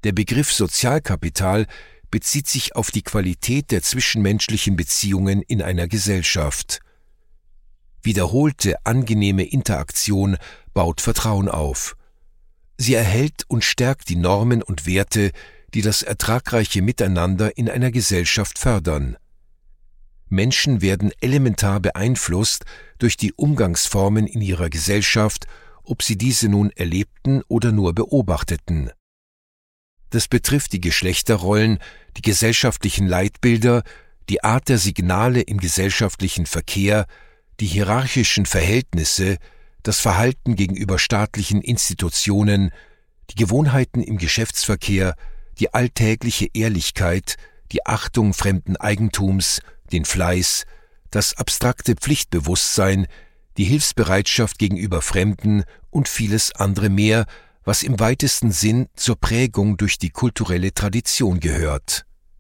Der Begriff Sozialkapital bezieht sich auf die Qualität der zwischenmenschlichen Beziehungen in einer Gesellschaft. Wiederholte, angenehme Interaktion baut Vertrauen auf. Sie erhält und stärkt die Normen und Werte, die das ertragreiche Miteinander in einer Gesellschaft fördern. Menschen werden elementar beeinflusst durch die Umgangsformen in ihrer Gesellschaft, ob sie diese nun erlebten oder nur beobachteten. Das betrifft die Geschlechterrollen, die gesellschaftlichen Leitbilder, die Art der Signale im gesellschaftlichen Verkehr, die hierarchischen Verhältnisse, das Verhalten gegenüber staatlichen Institutionen, die Gewohnheiten im Geschäftsverkehr, die alltägliche Ehrlichkeit, die Achtung fremden Eigentums, den Fleiß, das abstrakte Pflichtbewusstsein, die Hilfsbereitschaft gegenüber Fremden und vieles andere mehr, was im weitesten Sinn zur Prägung durch die kulturelle Tradition gehört.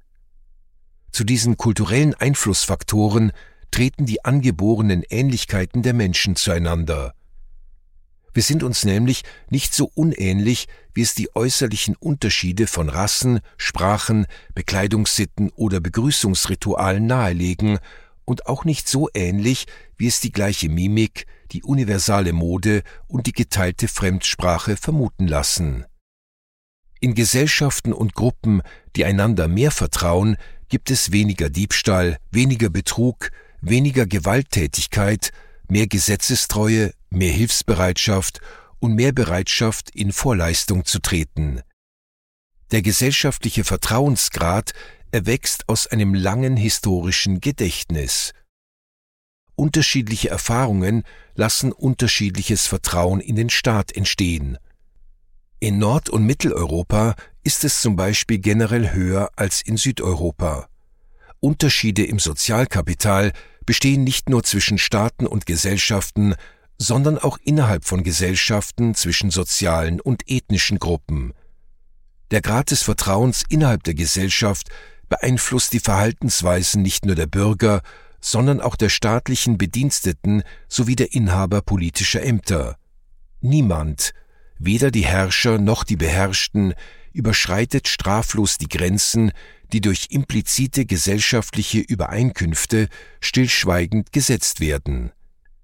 Zu diesen kulturellen Einflussfaktoren treten die angeborenen Ähnlichkeiten der Menschen zueinander. Wir sind uns nämlich nicht so unähnlich, wie es die äußerlichen Unterschiede von Rassen, Sprachen, Bekleidungssitten oder Begrüßungsritualen nahelegen und auch nicht so ähnlich, wie es die gleiche Mimik, die universale Mode und die geteilte Fremdsprache vermuten lassen. In Gesellschaften und Gruppen, die einander mehr vertrauen, gibt es weniger Diebstahl, weniger Betrug, weniger Gewalttätigkeit, mehr Gesetzestreue, mehr Hilfsbereitschaft und mehr Bereitschaft, in Vorleistung zu treten. Der gesellschaftliche Vertrauensgrad erwächst aus einem langen historischen Gedächtnis. Unterschiedliche Erfahrungen lassen unterschiedliches Vertrauen in den Staat entstehen. In Nord- und Mitteleuropa ist es zum Beispiel generell höher als in Südeuropa. Unterschiede im Sozialkapital bestehen nicht nur zwischen Staaten und Gesellschaften, sondern auch innerhalb von Gesellschaften zwischen sozialen und ethnischen Gruppen. Der Grad des Vertrauens innerhalb der Gesellschaft beeinflusst die Verhaltensweisen nicht nur der Bürger, sondern auch der staatlichen Bediensteten sowie der Inhaber politischer Ämter. Niemand, weder die Herrscher noch die Beherrschten, überschreitet straflos die Grenzen, die durch implizite gesellschaftliche Übereinkünfte stillschweigend gesetzt werden.